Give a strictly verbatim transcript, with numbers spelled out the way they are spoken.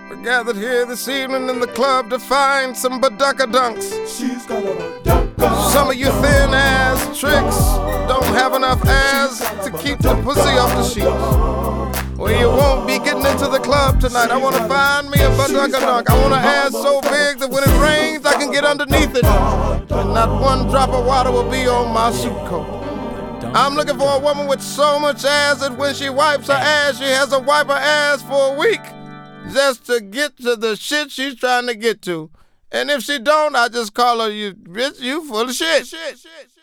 We're gathered here this evening in the club to find some badunka-dunks. She's got a badunka. Some of you thin-ass tricks don't have enough ass to keep the pussy off the sheets. Well, you won't be getting into the club tonight. I want to find me a badunka-dunk. I want an ass so big that when it rains, I can get underneath it. And not one drop of water will be on my suit coat. I'm looking for a woman with so much ass that when she wipes her ass, she has to wipe her ass for a week just to get to the shit she's trying to get to. And if she don't, I just call her, you bitch, you full of shit. shit, shit, shit.